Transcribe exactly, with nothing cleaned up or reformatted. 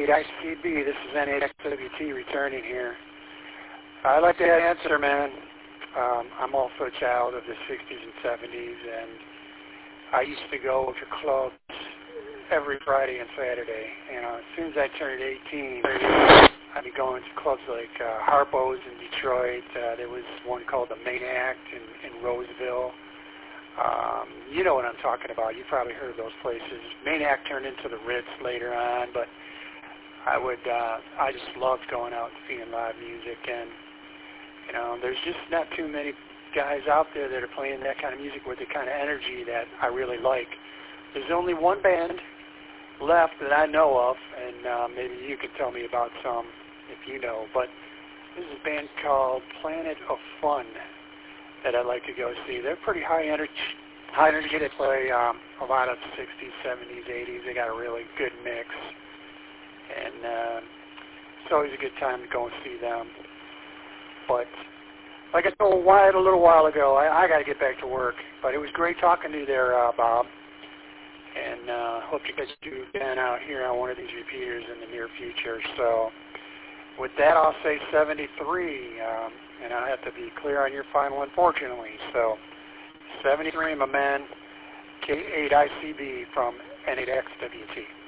eight I C B, this is N eight X W T returning here. I'd like to answer, man. Um, I'm also a child of the sixties and seventies, and I used to go to clubs every Friday and Saturday. You know, as soon as I turned eighteen, I'd be going to clubs like uh, Harpo's in Detroit. Uh, there was one called the Main Act in, in Roseville. Um, you know what I'm talking about. You probably heard of those places. Main Act turned into the Ritz later on, but I would, uh, I just loved going out and seeing live music, and you know, there's just not too many guys out there that are playing that kind of music with the kind of energy that I really like. There's only one band left that I know of, and uh, maybe you can tell me about some if you know, but this is a band called Planet of Fun that I'd like to go see. They're pretty high energy. High energy. They play um, a lot of sixties, seventies, eighties. They got a really good mix, and uh, it's always a good time to go and see them. But like I told Wyatt a little while ago, I, I got to get back to work. But it was great talking to you there, uh, Bob. And uh, hope you guys do again out here on one of these repeaters in the near future. So with that, I'll say seventy-three. Um, and I have to be clear on your final, unfortunately. So seventy-three, my man, K eight I C B from N eight X W T.